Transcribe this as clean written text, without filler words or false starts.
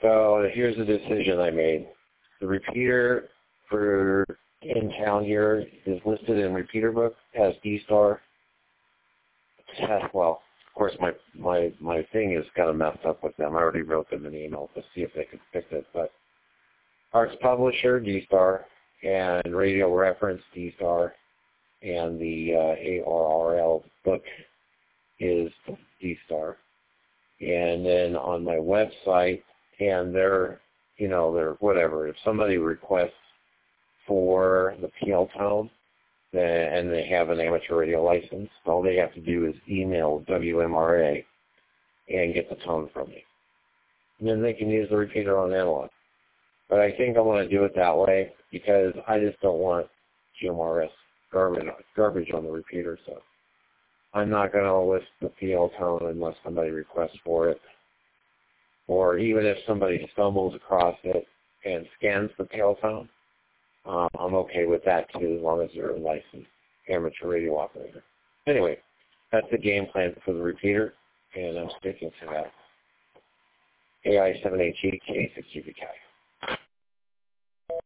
So here's the decision I made. The repeater for in town here is listed in repeater book as D-Star. Well, of course, my thing is kind of messed up with them. I already wrote them an email to see if they could fix it. But Arts Publisher, D-Star, and Radio Reference, D-Star, and the ARRL book is D-Star. And then on my website, and they're whatever. If somebody requests for the PL tone, and they have an amateur radio license, all they have to do is email WMRA and get the tone from me. And then they can use the repeater on analog. But I think I want to do it that way because I just don't want GMRS garbage on the repeater. So I'm not going to list the PL tone unless somebody requests for it. Or even if somebody stumbles across it and scans the PL tone, I'm okay with that too, as long as they're a licensed amateur radio operator. Anyway, that's the game plan for the repeater, and I'm sticking to that. AI7HE K6GBK.